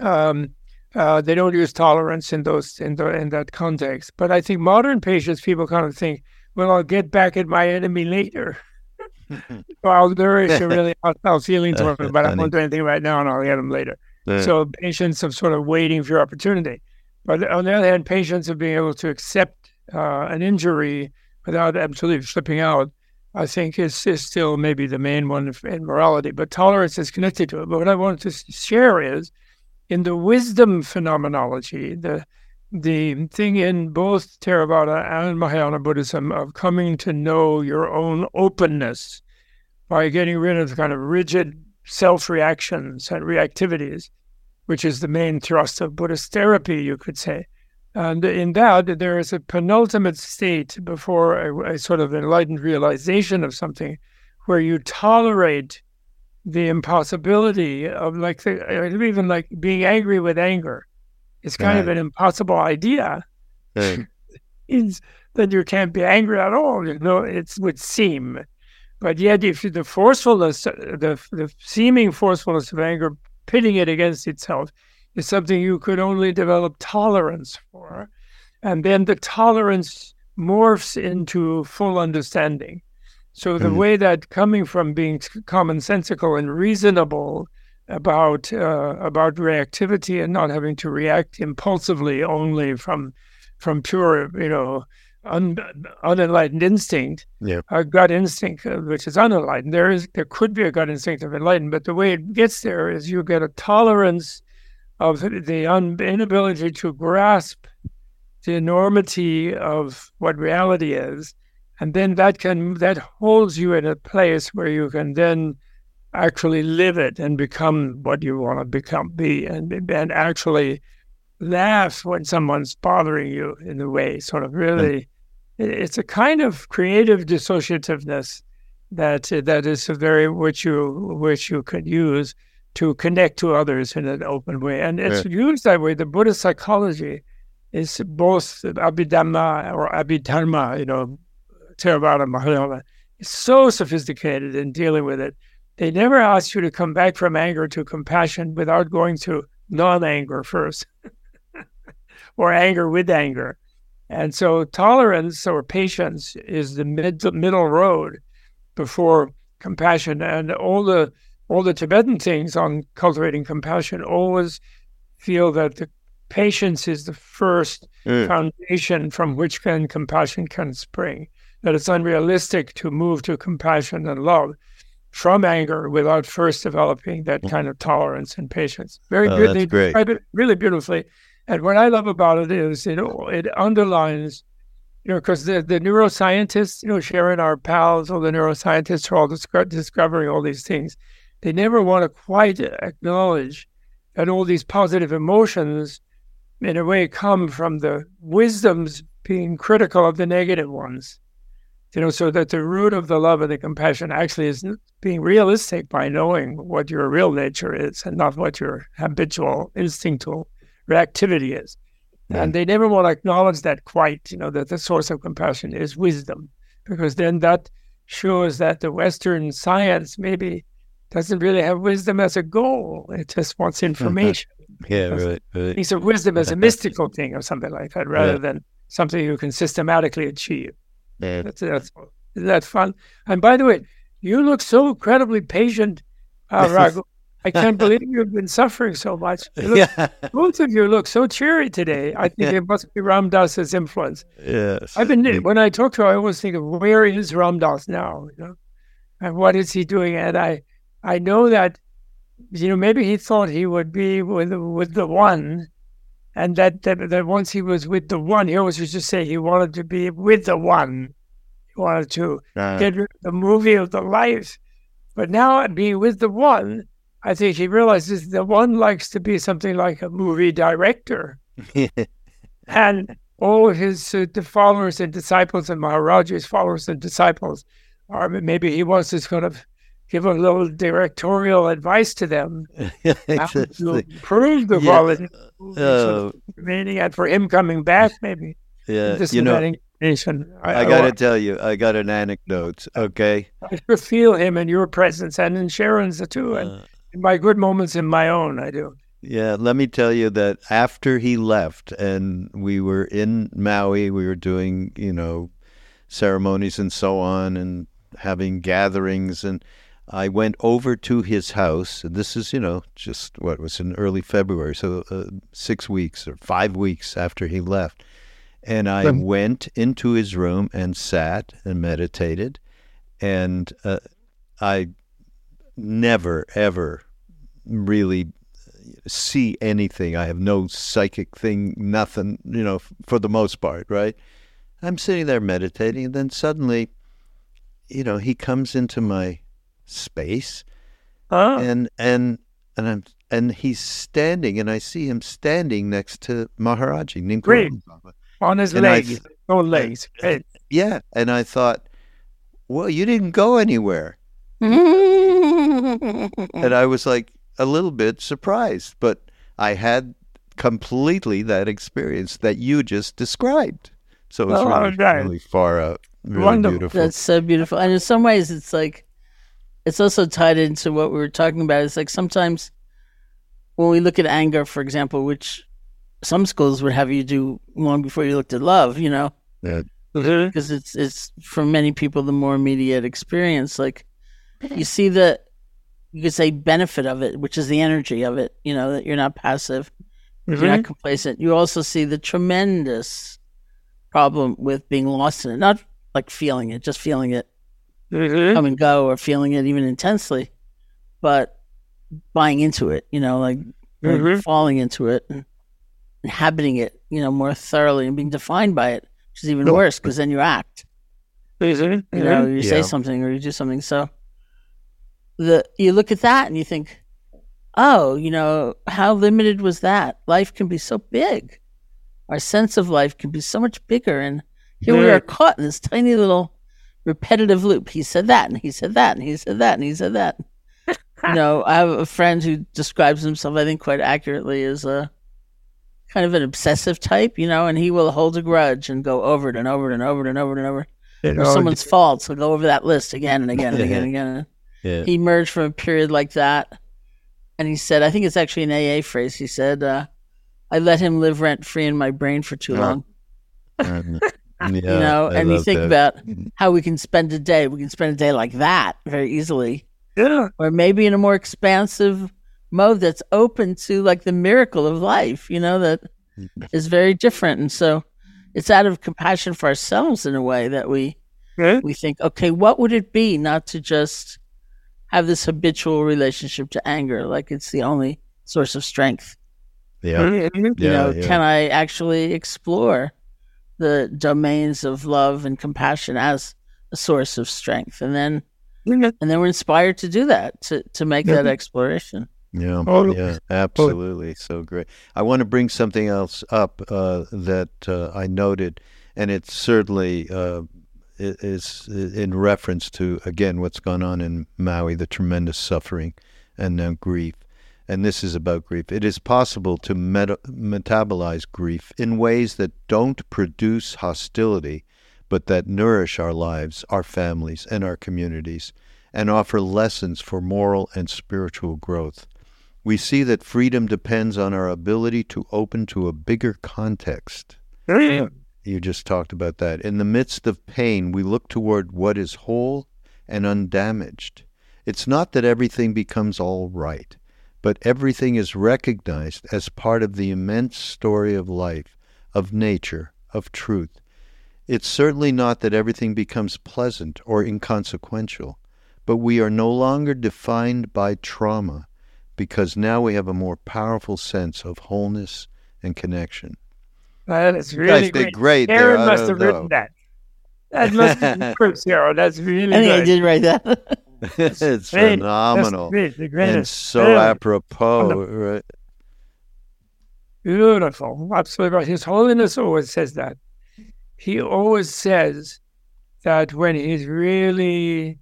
they don't use tolerance in that context. But I think modern patience, people kind of think, well, I'll get back at my enemy later. Well, there is a really hostile feeling toward him, but I won't do anything right now, and I'll get him later. So patience of sort of waiting for your opportunity. But on the other hand, patience of being able to accept an injury without absolutely flipping out, I think is still maybe the main one in morality. But tolerance is connected to it. But what I wanted to share is, in the wisdom phenomenology, the thing in both Theravada and Mahayana Buddhism of coming to know your own openness by getting rid of the kind of rigid self-reactions and reactivities, which is the main thrust of Buddhist therapy, you could say. And in that, there is a penultimate state before a sort of enlightened realization of something where you tolerate the impossibility of even like being angry with anger. It's kind of an impossible idea. Is that you can't be angry at all. It would seem. But yet, if the forcefulness, the seeming forcefulness of anger, pitting it against itself, is something you could only develop tolerance for. And then the tolerance morphs into full understanding. So the way that coming from being commonsensical and reasonable about reactivity and not having to react impulsively only from pure, unenlightened instinct, a gut instinct, which is unenlightened. There could be a gut instinct of enlightenment, but the way it gets there is you get a tolerance of the inability to grasp the enormity of what reality is, and then that holds you in a place where you can then actually live it and become what you want to be, and actually laugh when someone's bothering you in a way. Sort of really, it's a kind of creative dissociativeness that is which you could use to connect to others in an open way, and it's used that way. The Buddhist psychology is both Abhidhamma or Abhidharma, Theravada, Mahayana. It's so sophisticated in dealing with it. They never ask you to come back from anger to compassion without going to non-anger first, or anger with anger. And so tolerance or patience is the middle road before compassion. And all the Tibetan things on cultivating compassion always feel that the patience is the first foundation from which compassion can spring. That it's unrealistic to move to compassion and love from anger without first developing that kind of tolerance and patience. Very good. They describe it really beautifully. And what I love about it is it underlines, because the neuroscientists, Sharon, our pals, all the neuroscientists are all discovering all these things. They never want to quite acknowledge that all these positive emotions, in a way, come from the wisdoms being critical of the negative ones. So that the root of the love and the compassion actually is being realistic by knowing what your real nature is and not what your habitual, instinctual reactivity is. And they never want to acknowledge that quite, that the source of compassion is wisdom, because then that shows that the Western science maybe doesn't really have wisdom as a goal. It just wants information. Right. Thinks of wisdom as a mystical thing or something like that, rather than something you can systematically achieve. Isn't that fun? And by the way, you look so incredibly patient, Raghu. I can't believe you've been suffering so much. Both of you look so cheery today. I think it must be Ram Dass's influence. Yes. When I talk to her, I always think of where is Ram Dass now, and what is he doing? And I know that, maybe he thought he would be with the one, and that once he was with the one, he always used to say he wanted to be with the one. He wanted to get rid of the movie of the life. But now being with the one, I think he realizes the one likes to be something like a movie director. And all of his the followers and disciples, and Maharaji's followers and disciples, maybe he wants to kind of give a little directorial advice to them how to improve the quality remaining, and for him coming back, maybe. Yeah, I got to tell you, I got an anecdote, okay? I sure feel him in your presence and in Sharon's too, and in my good moments in my own, I do. Yeah, let me tell you that after he left and we were in Maui, we were doing, ceremonies and so on and having gatherings, and I went over to his house. This is, just what was in early February, so 6 weeks or 5 weeks after he left. And I went into his room and sat and meditated. And I never, ever really see anything. I have no psychic thing, nothing, for the most part, right? I'm sitting there meditating, and then suddenly, he comes into my space, and he's standing, and I see him standing next to Maharaji Nimkarong Baba on his legs, legs. Yeah, and I thought, well, you didn't go anywhere, and I was like a little bit surprised, but I had completely that experience that you just described. So it's really far out, really beautiful. That's so beautiful, and in some ways, it's like. It's also tied into what we were talking about. It's like sometimes when we look at anger, for example, which some schools would have you do long before you looked at love, Yeah. Because it's for many people the more immediate experience. Like you see the, you could say benefit of it, which is the energy of it, that you're not passive, you're not complacent. You also see the tremendous problem with being lost in it, not like feeling it, just feeling it. Come and go, or feeling it even intensely, but buying into it, like falling into it and inhabiting it, more thoroughly and being defined by it, which is even worse because then you act. You say something or you do something. So you look at that and you think, oh, how limited was that? Life can be so big. Our sense of life can be so much bigger, and here we are caught in this tiny little repetitive loop. He said that, and he said that, and he said that, and he said that. I have a friend who describes himself, I think, quite accurately as a kind of an obsessive type, and he will hold a grudge and go over it and over it and over it and over it and over it. Or someone's faults, he'll go over that list again and again and again and again. Yeah. He emerged from a period like that, and he said, I think it's actually an AA phrase, he said, I let him live rent-free in my brain for too long. Yeah, and you think about how we can spend a day. We can spend a day like that very easily. Yeah. Or maybe in a more expansive mode that's open to like the miracle of life, that is very different. And so it's out of compassion for ourselves in a way that we think, okay, what would it be not to just have this habitual relationship to anger? Like it's the only source of strength. Yeah. Can I actually explore the domains of love and compassion as a source of strength, and then we're inspired to do that, to make that exploration. Yeah, absolutely, so great. I want to bring something else up that I noted, and it certainly is in reference to again what's gone on in Maui, the tremendous suffering and now grief. And this is about grief. It is possible to metabolize grief in ways that don't produce hostility, but that nourish our lives, our families, and our communities. and offer lessons for moral and spiritual growth. We see that freedom depends on our ability to open to a bigger context. You just talked about that. In the midst of pain, we look toward what is whole and undamaged. It's not that everything becomes all right, but everything is recognized as part of the immense story of life, of nature, of truth. It's certainly not that everything becomes pleasant or inconsequential, but we are no longer defined by trauma, because now we have a more powerful sense of wholeness and connection. That is really great. Aaron must have written that. That must be Chris Hero. That's really good. I did write that. It's phenomenal. And so apropos. Right? Beautiful. Absolutely right. His Holiness always says that. He always says that when he's really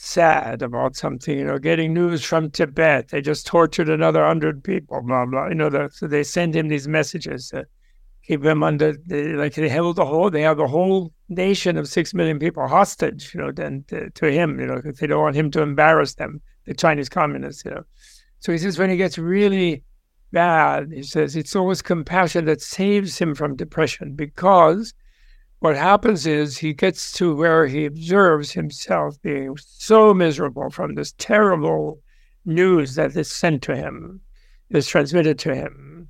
sad about something, getting news from Tibet, they just tortured another 100 people, blah, blah, so they send him these messages to keep him under, they have the whole nation of 6 million people hostage, to him, because they don't want him to embarrass them, the Chinese communists, So he says when he gets really bad, he says it's always compassion that saves him from depression, because what happens is he gets to where he observes himself being so miserable from this terrible news that is sent to him, is transmitted to him.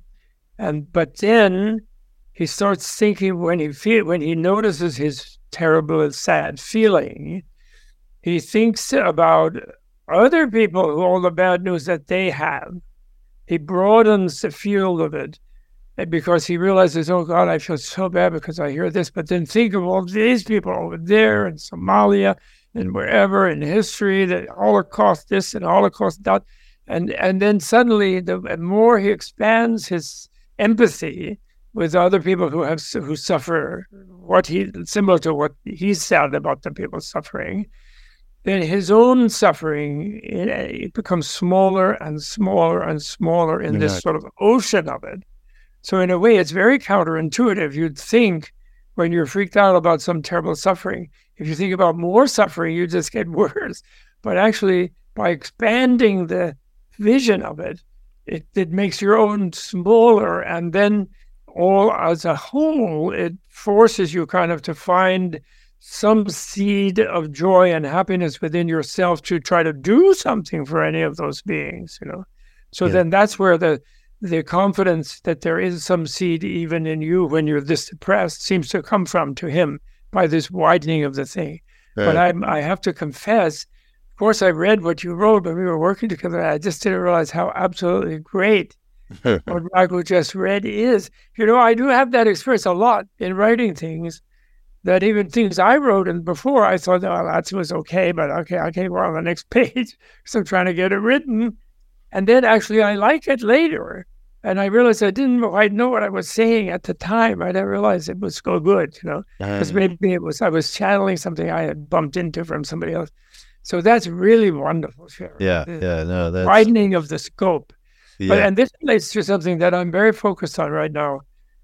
But then he starts thinking, when he notices his terrible and sad feeling, he thinks about other people who all the bad news that they have. He broadens the field of it, because he realizes, oh God, I feel so bad because I hear this, but then think of all these people over there in Somalia and wherever in history, the Holocaust this and Holocaust that. And then suddenly, the more he expands his empathy with other people who suffer similar to what he's sad about the people suffering, then his own suffering, it becomes smaller and smaller and smaller in this sort of ocean of it. So in a way, it's very counterintuitive. You'd think when you're freaked out about some terrible suffering, if you think about more suffering, you just get worse. But actually, by expanding the vision of it, it makes your own smaller. And then all as a whole, it forces you kind of to find some seed of joy and happiness within yourself to try to do something for any of those beings, So then that's where the confidence that there is some seed even in you when you're this depressed seems to come from to him by this widening of the thing. Right. But I have to confess, of course, I read what you wrote when we were working together. I just didn't realize how absolutely great what Raghu just read is. I do have that experience a lot in writing things, that even things I wrote and before I thought, oh, that was okay, but okay, I can't go on the next page. So I'm trying to get it written. And then actually I like it later. And I realized I didn't quite know what I was saying at the time. I didn't realize it was so good, because maybe I was channeling something I had bumped into from somebody else. So that's really wonderful, Sharon. That's widening of the scope. Yeah. And this relates to something that I'm very focused on right now.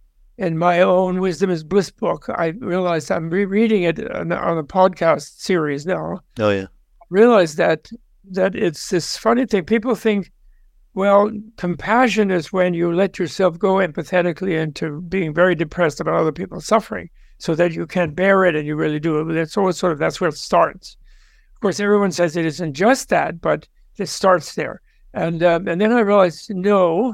In my own Wisdom is Bliss book, I realized I'm rereading it on a podcast series now. Oh, yeah. I realized that it's this funny thing. People think, well, compassion is when you let yourself go empathetically into being very depressed about other people's suffering so that you can't bear it and you really do it. But it's always that's where it starts. Of course, everyone says it isn't just that, but it starts there. And then I realized, no,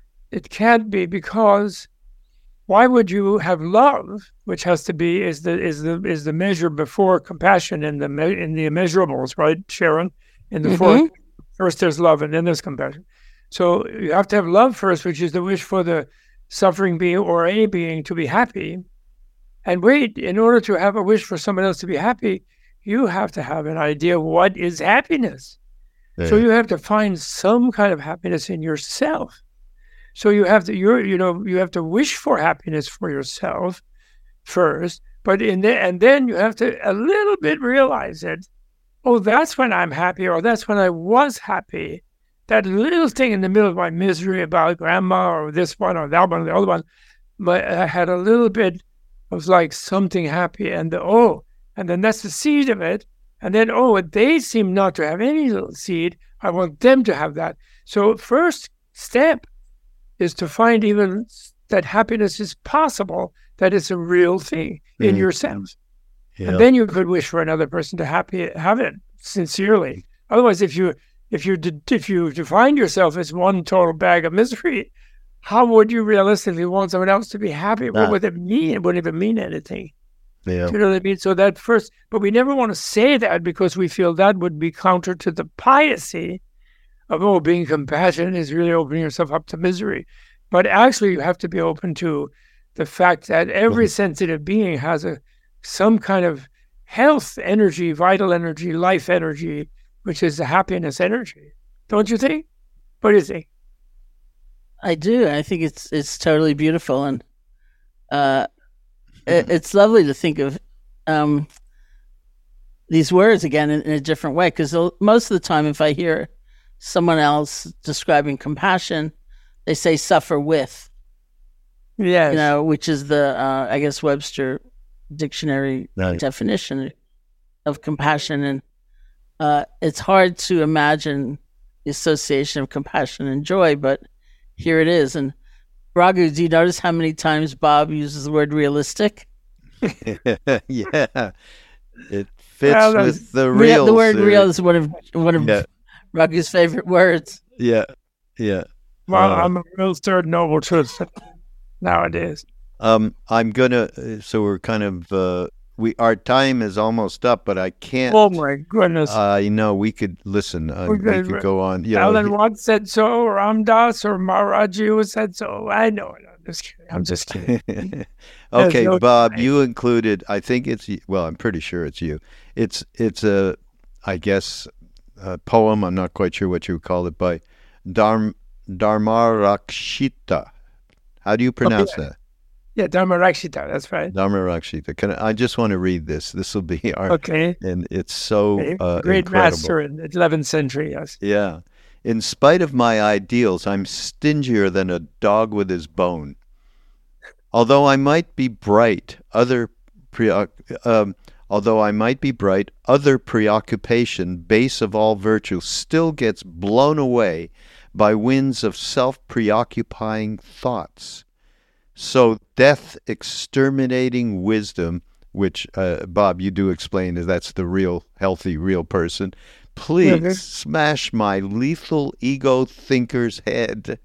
it can't be, because why would you have love, which has to be is the measure before compassion in the immeasurables, right, Sharon? In the fourth, first there's love and then there's compassion. So you have to have love first, which is the wish for the suffering being or any being to be happy. And wait, in order to have a wish for someone else to be happy, you have to have an idea of what is happiness. Yeah. So you have to find some kind of happiness in yourself. So you have to you have to wish for happiness for yourself first, and then you have to a little bit realize it. Oh, that's when I'm happy, or that's when I was happy. That little thing in the middle of my misery about grandma or this one or that one or the other one, but I had a little bit of like something happy, and then that's the seed of it. And then, they seem not to have any little seed. I want them to have that. So first step is to find even that happiness is possible, that it's a real thing in yourself. Yeah. And then you could wish for another person to have it sincerely. Otherwise, if you define yourself as one total bag of misery, how would you realistically want someone else to be happy? What would it mean? It wouldn't even mean anything. Yeah. Do you know what I mean? So that first, but we never want to say that because we feel that would be counter to the piety of, being compassionate is really opening yourself up to misery. But actually, you have to be open to the fact that every sensitive being has some kind of health energy, vital energy, life energy, which is the happiness energy. Don't you think? What do you think? I do. I think it's totally beautiful, and it's lovely to think of these words again in a different way. Because most of the time, if I hear someone else describing compassion, they say "suffer with." Yes. Which is the I guess Webster dictionary definition of compassion, and it's hard to imagine the association of compassion and joy, but here it is. And Raghu, do you notice how many times Bob uses the word realistic? Yeah, it fits with the real. The word real is one of Raghu's favorite words. Yeah. Well, I'm a real third noble truth nowadays. I'm gonna. So we're kind of. Our time is almost up, but I can't. Oh my goodness! We could listen. We could go on. Alan Watts said so, or Ram Dass, or Maharaji said so. I know it. I'm just kidding. Okay, no Bob, time. You included. I think it's. Well, I'm pretty sure it's you. It's a, I guess, a poem. I'm not quite sure what you would call it by Dharmarakshita. How do you pronounce that? Yeah, Dharmarakshita, that's right. Dharmarakshita. I just want to read this. This will be our... Okay. And it's so great incredible. Master in the 11th century, yes. Yeah. In spite of my ideals, I'm stingier than a dog with his bone. Although I might be bright, other preoccupation, base of all virtue, still gets blown away by winds of self-preoccupying thoughts. So death exterminating wisdom, which, Bob, you do explain, is that's the real, healthy, real person. Please smash my lethal ego thinker's head.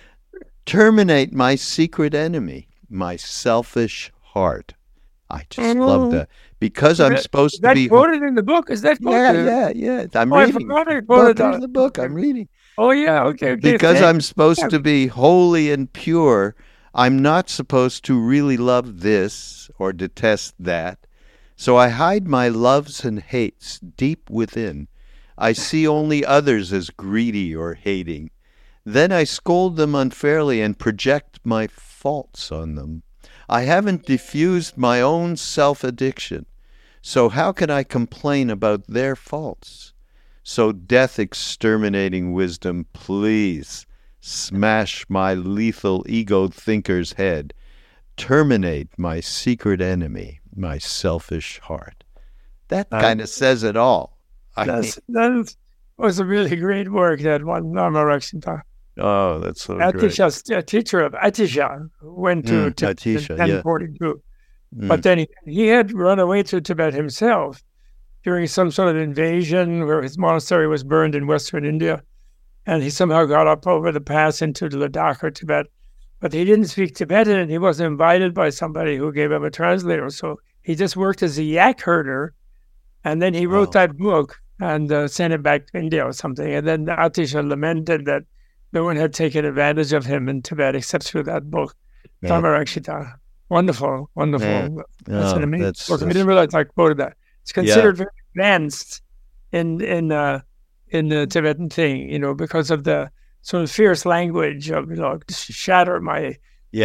Terminate my secret enemy, my selfish heart. I just love that. Because I'm supposed to be... Is that quoted in the book? Is that quoted? Yeah. I'm reading. I forgot I quoted that. The book. I'm reading. Oh, yeah. Okay. Because I'm supposed to be holy and pure, I'm not supposed to really love this or detest that. So I hide my loves and hates deep within. I see only others as greedy or hating. Then I scold them unfairly and project my faults on them. I haven't diffused my own self-addiction. So how can I complain about their faults? So death exterminating wisdom, please smash my lethal ego thinker's head. Terminate my secret enemy, my selfish heart. That kind of says it all. That was a really great work, that one, Dharmarakshita. Oh, that's so Atisha's great. A teacher of Atisha went to Tibet in 1042. But then he had run away to Tibet himself during some sort of invasion where his monastery was burned in western India. And he somehow got up over the pass into Ladakh or Tibet. But he didn't speak Tibetan, and he was invited by somebody who gave him a translator. So he just worked as a yak herder. And then he wrote that book and sent it back to India or something. And then Atisha lamented that no one had taken advantage of him in Tibet except through that book, Dharmarakshita. Wonderful. That's an amazing book. I didn't realize I quoted that. It's considered very advanced in the Tibetan thing, because of the sort of fierce language of, shatter my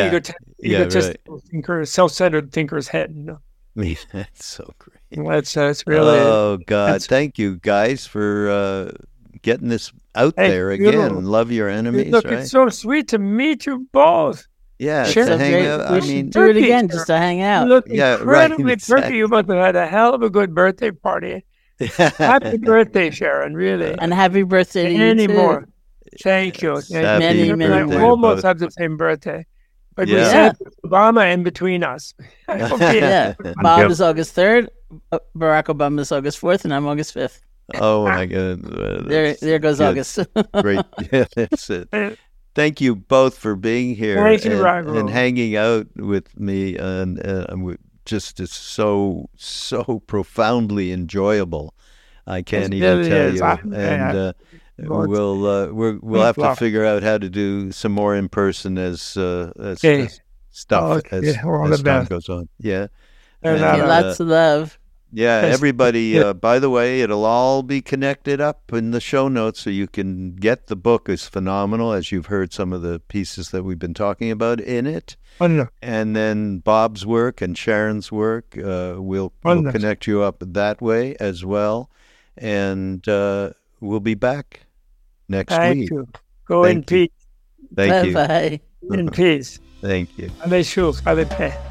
egotistical thinker, self-centered thinker's head. That's so great. It's really. Oh God! Thank you guys for getting this out there again. Love your enemies. Look, right? It's so sweet to meet you both. Yeah, sure. To hang out. We should do it again just to hang out. You look incredibly perky. You must have had a hell of a good birthday party. Happy birthday, Sharon, really. And happy birthday to you Any too. more. Thank you. Many, many I almost have the same birthday. But we said Obama in between us. Yeah. Bob is August 3rd, Barack Obama is August 4th, and I'm August 5th. Oh, my God. There goes good. August. Great. Yeah, that's it. Thank you both for being here. Thank you, and hanging out with me. And just is so profoundly enjoyable. I can't even tell you. We'll have to figure out how to do some more in person as stuff as time goes on. Yeah. Lots of love. Yeah, everybody, by the way, it'll all be connected up in the show notes so you can get the book. It's phenomenal, as you've heard some of the pieces that we've been talking about in it. And then Bob's work and Sharon's work, we'll connect you up that way as well. And we'll be back next week. Thank you. Go in peace. Thank you. Bye-bye. In peace. Thank you. Allez,